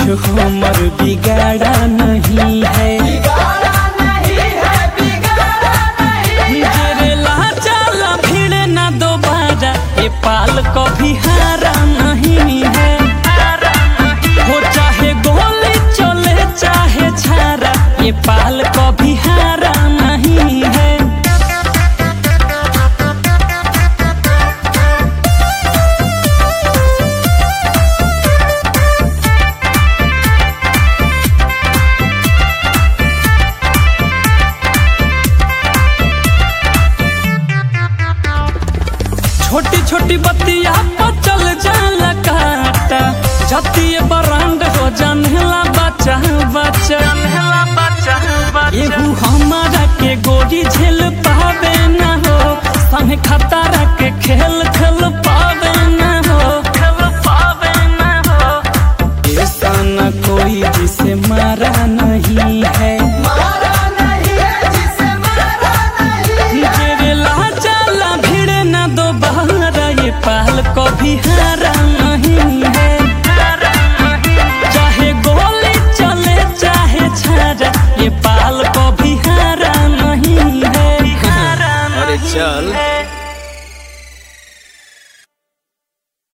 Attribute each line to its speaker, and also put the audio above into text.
Speaker 1: हमर बिगाड़ा नहीं है। गिरेला चला भीड़ ना दोबारा, ये पाल कभी हारा नहीं है। हो चाहे गोली चले चाहे छारा, ये पाल कभी हारा नहीं है। छोटी छोटी बत्तियां पर चल जाला काटा, जतिये बरांड हो जानला बच्चा बच्चा। एहू हमारा के गोरी झेल पावे ना हो, संग खतरा के खेल खेल पावे ना हो। ऐसा न कोई जिसे मारा नहीं है। पाल कभी हारा नहीं है। चाहे गोली चले चाहे छारा, ये पाल कभी हारा नहीं है।
Speaker 2: अरे चल